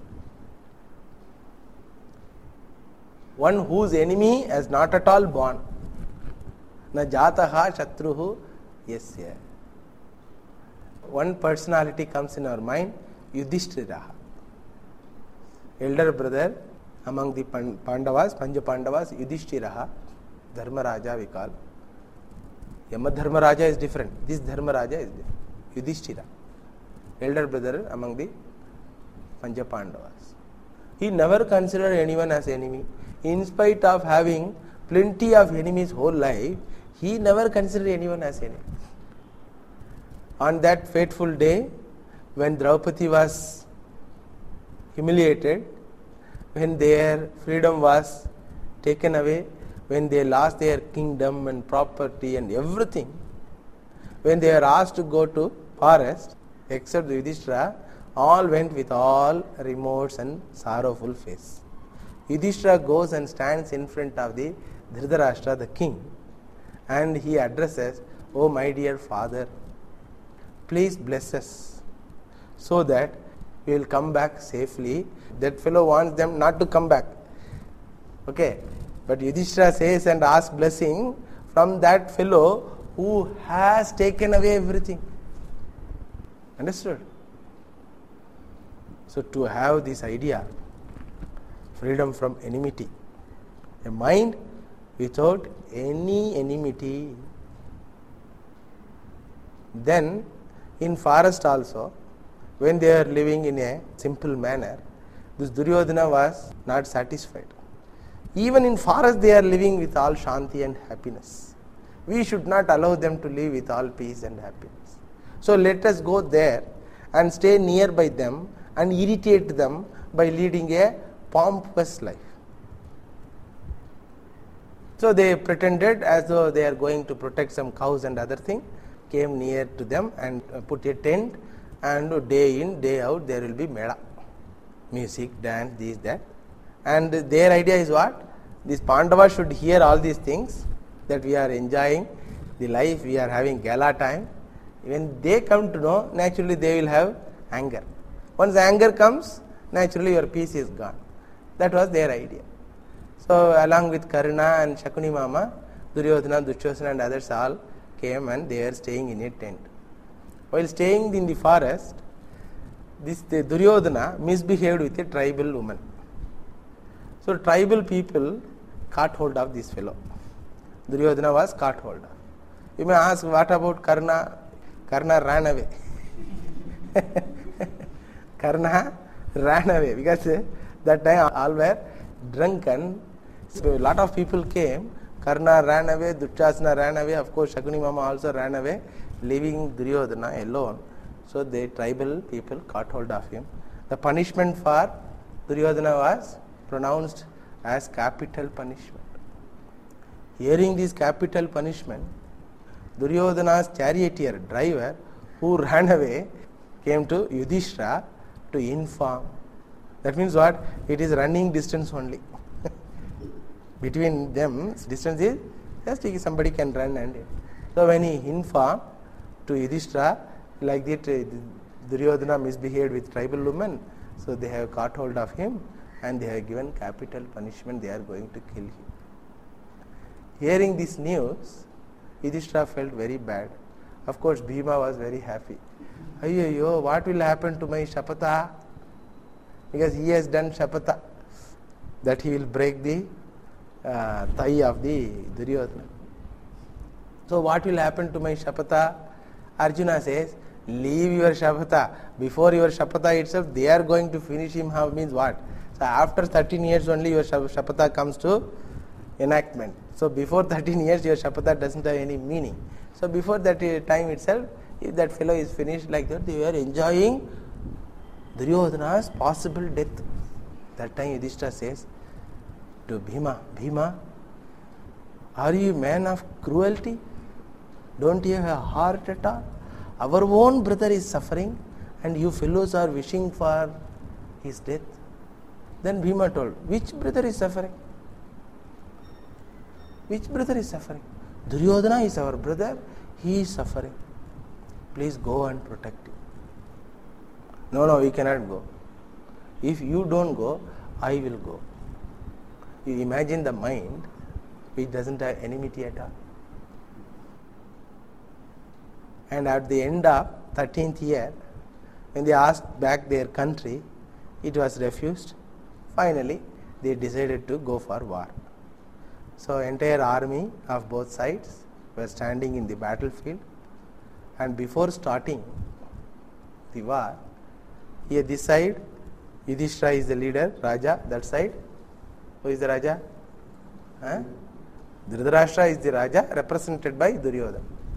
One whose enemy has not at all born. Na jataha shatruhu yasya. One personality comes in our mind, Yudhishthira. Elder brother among the Pandavas, Pancha Pandavas, Yudhishthira, Dharmaraja we call. Yama Dharmaraja is different. This Dharmaraja is different. Yudhishthira, elder brother among the Pancha Pandavas. He never considered anyone as enemy. In spite of having plenty of enemies whole life, he never considered anyone as enemy. On that fateful day, when Draupadi was humiliated, when their freedom was taken away, when they lost their kingdom and property and everything, when they were asked to go to forest, except Yudhishthira, all went with all remorse and sorrowful face. Yudhishthira goes and stands in front of the Dhritarashtra, the king, and he addresses, "Oh my dear father, please bless us so that we will come back safely." That fellow wants them not to come back. Okay. But Yudhishthira says and asks blessing from that fellow who has taken away everything. Understood? So to have this idea, freedom from enmity, a mind without any enmity. Then in forest also, when they are living in a simple manner, this Duryodhana was not satisfied. Even in forest they are living with all shanti and happiness. We should not allow them to live with all peace and happiness. So let us go there and stay nearby them and irritate them by leading a pompous life. So they pretended as though they are going to protect some cows and other thing, came near to them and put a tent, and day in, day out there will be mela. Music, dance, this, that. And their idea is what? These Pandavas should hear all these things, that we are enjoying the life, we are having gala time. When they come to know, naturally they will have anger. Once anger comes, naturally your peace is gone. That was their idea. So along with Karna and Shakuni Mama, Duryodhana, Dushasana and others all came and they are staying in a tent. While staying in the forest, this the Duryodhana misbehaved with a tribal woman. So tribal people caught hold of this fellow. Duryodhana was caught hold of. You may ask, what about Karna? Karna ran away. Karna ran away because uh, that time all were drunken. So a lot of people came. Karna ran away, Dushasana ran away, of course Shakuni Mama also ran away, leaving Duryodhana alone. So the tribal people caught hold of him. The punishment for Duryodhana was pronounced as capital punishment. Hearing this capital punishment, Duryodhana's charioteer driver who ran away came to Yudhishthira to inform. That means what? It is running distance only. Between them, distance is just somebody can run and. So when he informed to Yudhishthira, like that uh, Duryodhana misbehaved with tribal women, so they have caught hold of him and they have given capital punishment, they are going to kill him. Hearing this news, Yudhishthira felt very bad. Of course, Bhima was very happy. Ayyo, what will happen to my Shapata? Because he has done Shapata, that he will break the uh, thigh of the Duryodhana. So what will happen to my Shapata? Arjuna says, leave your Shapata. Before your Shapata itself, they are going to finish him. How means what? So after thirteen years only your Shapata comes to enactment. So before thirteen years your Shapata doesn't have any meaning. So before that time itself, if that fellow is finished like that, they are enjoying Duryodhana's possible death. That time Yudhishthira says to Bhima, Bhima, are you a man of cruelty? Don't you have a heart at all? Our own brother is suffering and you fellows are wishing for his death. Then Bhima told, which brother is suffering? Which brother is suffering? Duryodhana is our brother, he is suffering. Please go and protect him. No, no, we cannot go. If you don't go, I will go. You imagine the mind which doesn't have enmity at all. And at the end of thirteenth year, when they asked back their country, it was refused. Finally, they decided to go for war. So entire army of both sides were standing in the battlefield, and before starting the war, here this side, Yudhishthira is the leader, Raja, that side, who is the Raja? Huh? Dhritarashtra is the Raja, represented by Duryodhana.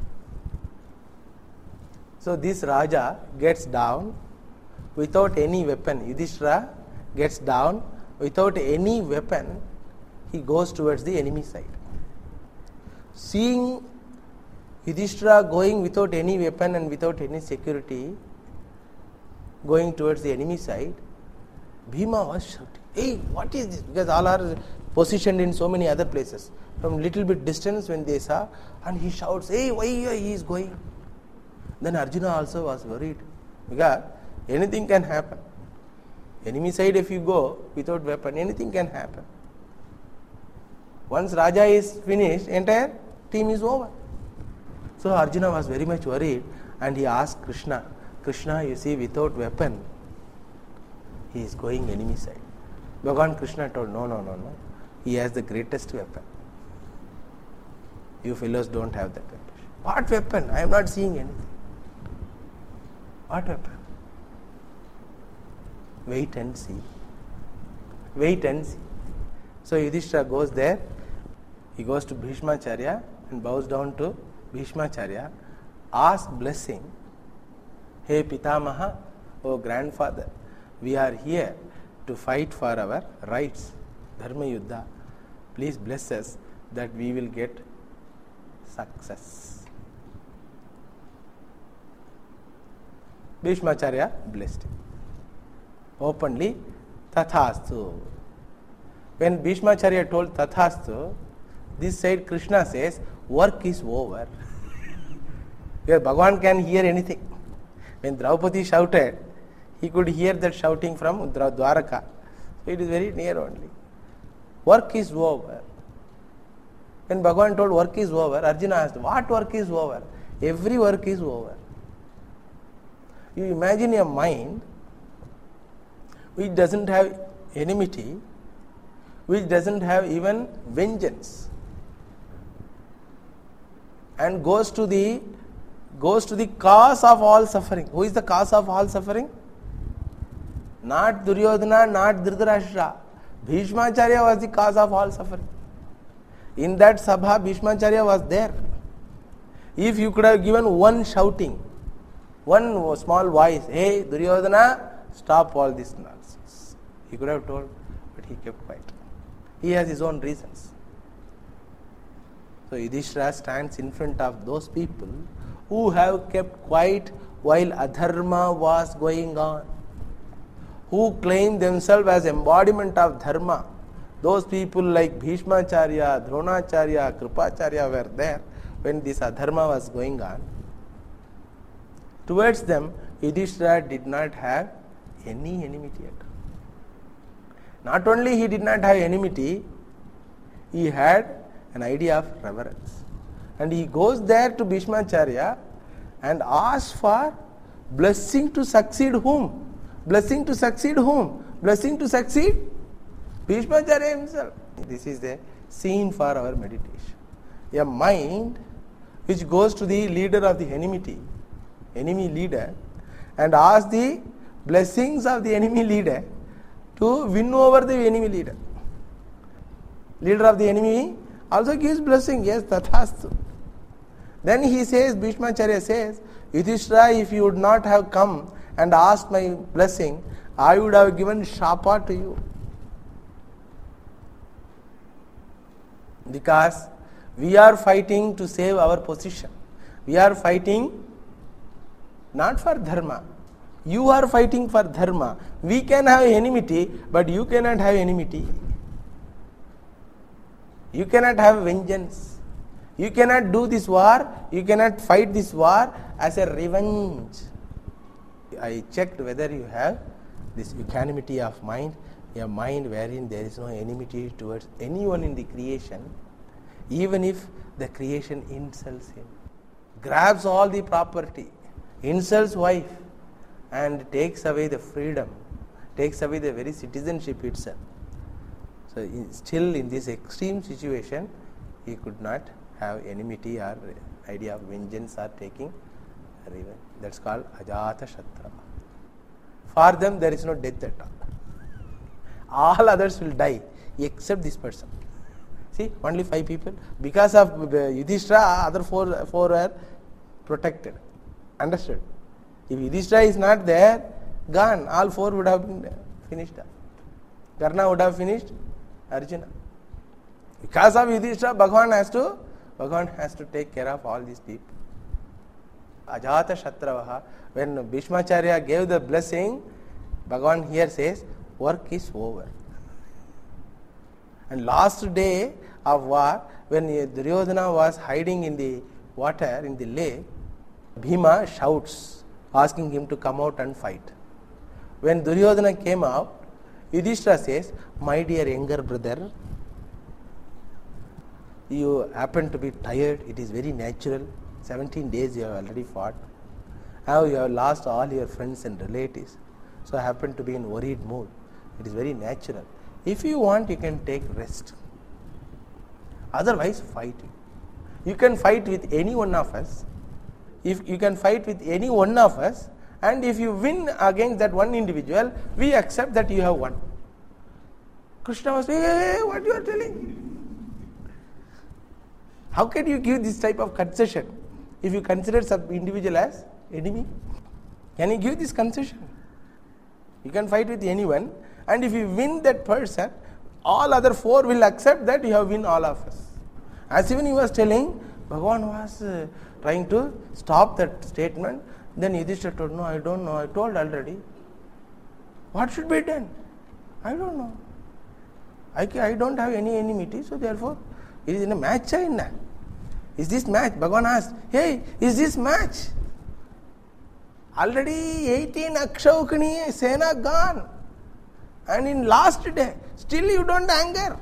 So this Raja gets down without any weapon. Yudhishthira gets down without any weapon. He goes towards the enemy side. Seeing Yudhishthira going without any weapon and without any security, going towards the enemy side, Bhima was shouting, hey, what is this? Because all are positioned in so many other places. From little bit distance when they saw, and he shouts, hey, why he is going? Then Arjuna also was worried, because anything can happen. Enemy side if you go without weapon, anything can happen. Once Raja is finished, entire team is over. So Arjuna was very much worried and he asked Krishna, Krishna, you see, without weapon, he is going enemy side. Bhagavan Krishna told, no, no, no, no. He has the greatest weapon. You fellows don't have that weapon. What weapon? I am not seeing anything. What weapon? Wait and see. Wait and see. So Yudhishthira goes there. He goes to Bhishmacharya and bows down to Bhishmacharya, asks blessing. Hey Pitamaha, oh grandfather, we are here to fight for our rights, Dharma Yuddha. Please bless us that we will get success. Bhishmacharya blessed him openly, Tathastu. When Bhishmacharya told Tathastu, this side Krishna says, work is over. Here Bhagavan can hear anything. When Draupadi shouted, he could hear that shouting from Dwaraka. So it is very near only. Work is over. When Bhagavan told work is over, Arjuna asked, what work is over? Every work is over. You imagine a mind which doesn't have enmity, which doesn't have even vengeance, and goes to the goes to the cause of all suffering. Who is the cause of all suffering? Not Duryodhana, not Dhritarashtra. Bhishmacharya was the cause of all suffering. In that sabha, Bhishmacharya was there. If you could have given one shouting, one small voice, hey Duryodhana, stop all this nonsense. He could have told, but he kept quiet. He has his own reasons. So Yudhishthira stands in front of those people who have kept quiet while adharma was going on, who claim themselves as embodiment of dharma. Those people like Bhishmacharya, Dronacharya, Kripacharya were there when this adharma was going on. Towards them, Yudhishthira did not have any enmity at all. Not only he did not have enmity, he had an idea of reverence. And he goes there to Bhishmacharya and asks for blessing to succeed whom? Blessing to succeed whom? Blessing to succeed Bhishmacharya himself. This is the scene for our meditation. A mind which goes to the leader of the enmity, enemy leader, and asks the blessings of the enemy leader to win over the enemy leader. Leader of the enemy also gives blessing, yes, tathastu. Then he says, Bhishmacharya says, Yudhishthira, if you would not have come and asked my blessing, I would have given shapa to you. Because we are fighting to save our position. We are fighting not for dharma. You are fighting for dharma. We can have enmity, but you cannot have enmity. You cannot have vengeance. You cannot do this war. You cannot fight this war as a revenge. I checked whether you have this equanimity of mind, a mind wherein there is no enmity towards anyone in the creation, even if the creation insults him, grabs all the property, insults wife, and takes away the freedom, takes away the very citizenship itself. So in, still in this extreme situation, he could not have enmity or idea of vengeance or taking revenge. That's called Ajata Shatra. For them there is no death at all. All others will die except this person. See, only five people. Because of Yudhishthira, other four, four are protected. Understood? If Yudhishthira is not there, gone. All four would have been finished. Karna would have finished Arjuna. Because of Yudhishthira, Bhagavan has to, Bhagavan has to take care of all these people. Ajata Shatravaha. When Bhishmacharya gave the blessing, Bhagavan here says, work is over. And last day of war, when Duryodhana was hiding in the water, in the lake, Bhima shouts, asking him to come out and fight. When Duryodhana came out, Yudhishthira says, my dear younger brother, you happen to be tired, it is very natural. seventeen days you have already fought. Now you have lost all your friends and relatives. So I happen to be in worried mood. It is very natural. If you want, you can take rest. Otherwise, fight. You can fight with any one of us. If you can fight with any one of us, and if you win against that one individual, we accept that you have won. Krishna was saying, hey, what you are telling? How can you give this type of concession if you consider some individual as enemy? Can you give this concession? You can fight with anyone, and if you win that person, all other four will accept that you have won all of us. As even he was telling, Bhagavan was uh, trying to stop that statement. Then Yudhishthira told, no, I don't know, I told already. What should be done? I don't know. I, I don't have any enmity, so therefore, it is in a match. Is this match? Bhagavan asked, hey, is this match? Already eighteen Akshaukani Sena gone. And in last day, still you don't anger.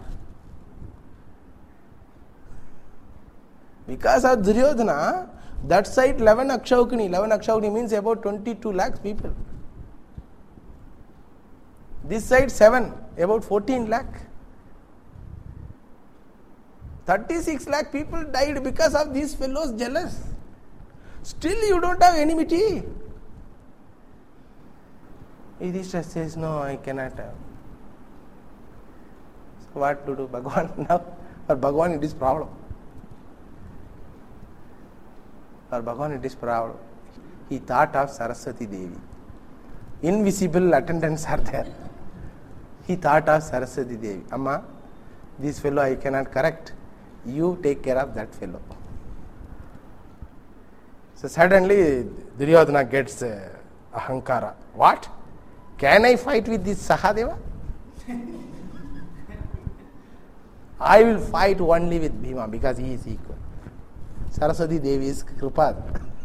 Because of Duryodhana, that side eleven Akshaukani, eleven Akshaukani means about twenty-two lakhs people. This side seven, about fourteen lakh. thirty-six lakh people died because of these fellows jealous. Still you don't have enmity. Yudhishthira says, no, I cannot have. So what to do? Bhagavan now? For Bhagavan it is problem. For Bhagavan it is problem. He thought of Saraswati Devi. Invisible attendants are there. he thought of Saraswati Devi. Amma, this fellow I cannot correct. You take care of that fellow. So suddenly Duryodhana gets uh, ahankara. What? Can I fight with this Sahadeva? I will fight only with Bhima because he is equal. Saraswati Devi is Kripad.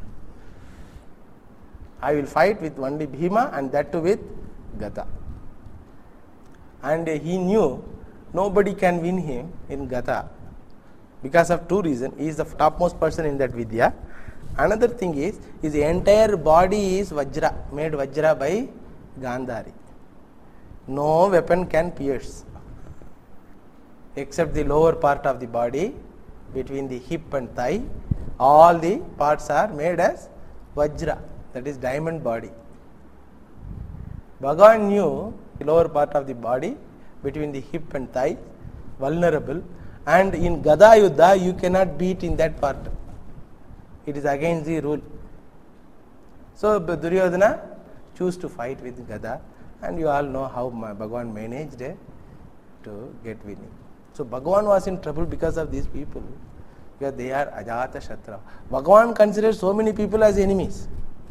I will fight with only Bhima and that too with Gada. And uh, he knew nobody can win him in Gada because of two reasons. He is the topmost person in that Vidya. Another thing is, his entire body is Vajra, made Vajra by Gandhari. No weapon can pierce except the lower part of the body between the hip and thigh. All the parts are made as Vajra, that is diamond body. Bhagavan knew the lower part of the body between the hip and thigh, vulnerable, and in Gada Yuddha you cannot beat in that part. It is against the rule. So Duryodhana chose to fight with Gada, and you all know how Bhagavan managed uh, to get winning. So Bhagavan was in trouble because of these people, because they are Ajata Shatra. Bhagavan considers so many people as enemies.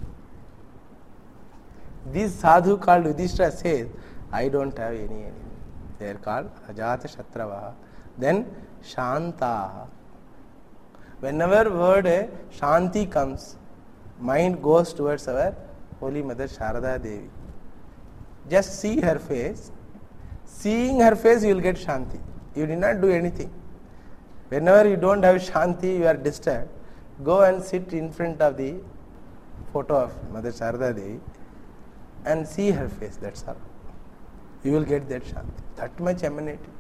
This sadhu called Yudhishthira says, I don't have any enemy. They are called Ajata Shatravaha. Then Shanta. Whenever word uh, Shanti comes, mind goes towards our Holy Mother Sharada Devi. Just see her face. Seeing her face, you will get Shanti. You did not do anything. Whenever you don't have Shanti, you are disturbed. Go and sit in front of the photo of Mother Sharada Devi and see her face, that's all. You will get that Shanti. That much emanating.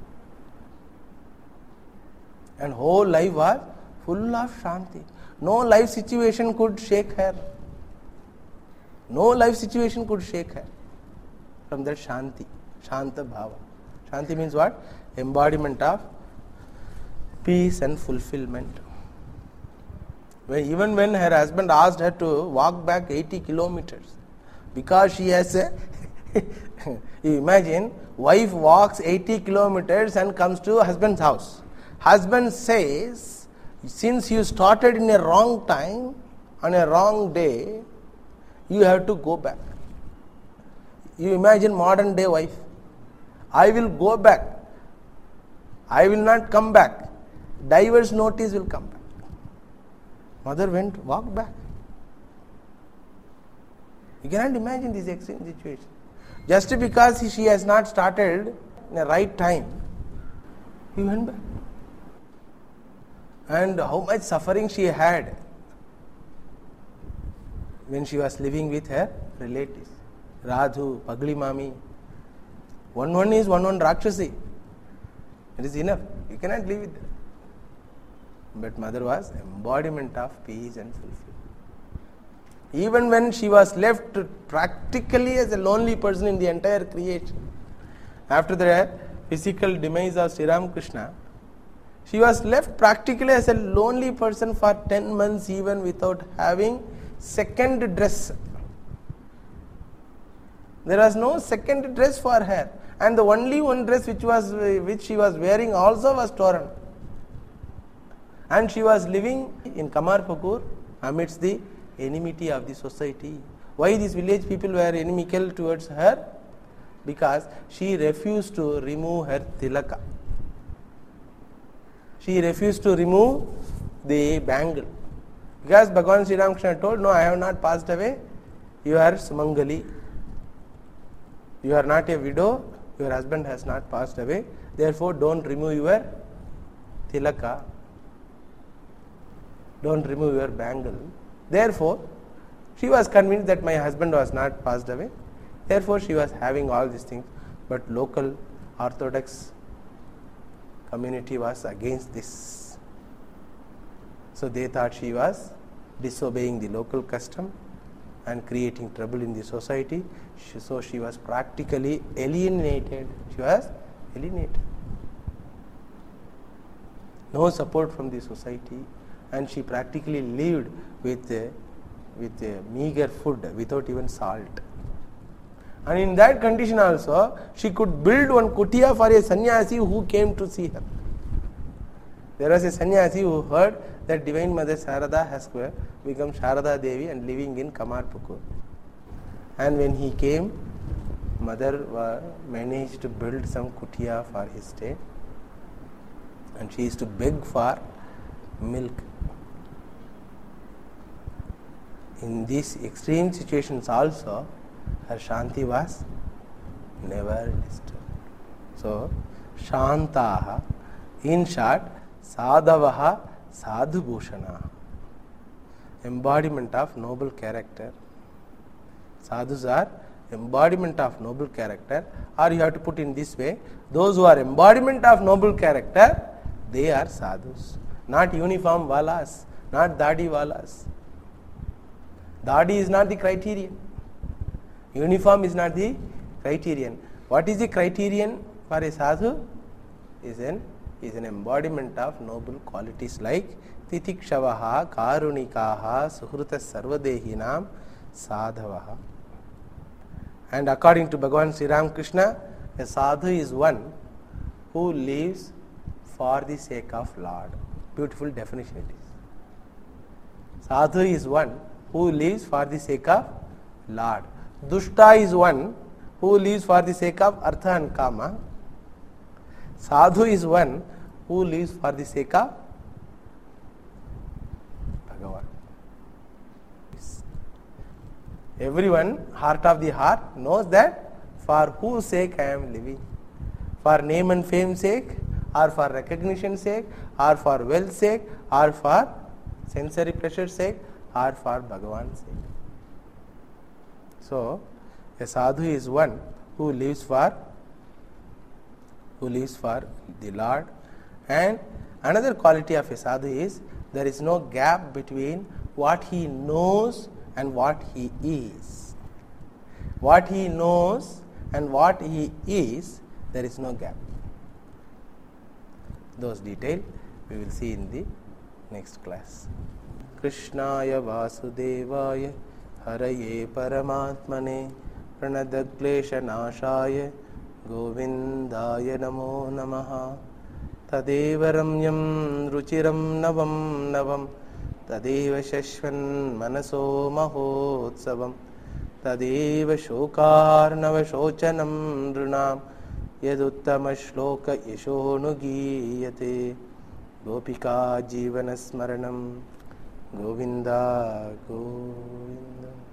And whole life was full of Shanti. No life situation could shake her. No life situation could shake her from that Shanti, Shanta Bhava. Shanti means what? Embodiment of peace and fulfillment. When, even when her husband asked her to walk back eighty kilometers, because she has a, you imagine, wife walks eighty kilometers and comes to husband's house. Husband says, since you started in a wrong time, on a wrong day, you have to go back. You imagine modern day wife. I will go back. I will not come back. Divorce notice will come back. Mother went, walked back. You cannot imagine this extreme situation. Just because she has not started in the right time, he went back. And how much suffering she had when she was living with her relatives. Radhu, Pagli Mami. One one is one one Rakshasi. It is enough. You cannot live with them. But mother was embodiment of peace and fulfillment. Even when she was left practically as a lonely person in the entire creation, after the physical demise of Sri Ramakrishna, she was left practically as a lonely person for ten months, even without having second dress. There was no second dress for her, and the only one dress which was which she was wearing also was torn. And she was living in Kamarpukur amidst the enmity of the society. Why these village people were inimical towards her? Because she refused to remove her tilaka. She refused to remove the bangle. Because Bhagavan Sri Ramakrishna told, no, I have not passed away. You are Sumangali. You are not a widow. Your husband has not passed away. Therefore, don't remove your tilaka. Don't remove your bangle. Therefore, she was convinced that my husband was not passed away. Therefore, she was having all these things. But local Orthodox community was against this. So they thought she was disobeying the local custom and creating trouble in the society. So she was practically alienated. She was alienated. No support from the society, and she practically lived with uh, with uh, meager food, without even salt. And in that condition also, she could build one kutia for a sannyasi who came to see her. There was a sannyasi who heard that Divine Mother Sharada has become Sharada Devi and living in Kamarpukur. And when he came, Mother managed to build some kutia for his stay. And she used to beg for milk. In these extreme situations also, her Shanti was never disturbed. So, Shantaha, in short, Sadhavaha Sadhu Bhushana, embodiment of noble character. Sadhus are embodiment of noble character, or you have to put in this way, those who are embodiment of noble character, they are sadhus, not uniform walas, not dadi walas. Dadi is not the criterion. Uniform is not the criterion. What is the criterion for a sadhu? Is an is an embodiment of noble qualities like Titikshavaha, Karunikaha, Suhruta Sarvadehinam, Sadhavaha. And according to Bhagavan Sri Ramakrishna, a sadhu is one who lives for the sake of Lord. Beautiful definition it is. Sadhu is one who lives for the sake of Lord. Dushta is one who lives for the sake of Artha and Kama. Sadhu is one who lives for the sake of Bhagavan. Everyone, heart of the heart, knows that for whose sake I am living. For name and fame sake, or for recognition sake, or for wealth sake, or for sensory pleasure sake, or for Bhagavan's sake. So, a sadhu is one who lives for who lives for the Lord. And another quality of a sadhu is there is no gap between what he knows and what he is. What he knows and what he is, there is no gap. Those details we will see in the next class. Krishnaya Vasudevaya Haraye Paramatmane Pranadaklesha Nashaya Govindaya Namo Namaha Tadeva Ramyam Ruchiram Navam Navam Tadeva Shashvan Manaso Mahotsavam Tadeva Shokarnava Shochanam Drunam Yaduttama Shloka Yashonugiyate Gopika Jivana Smaranam Govinda Govinda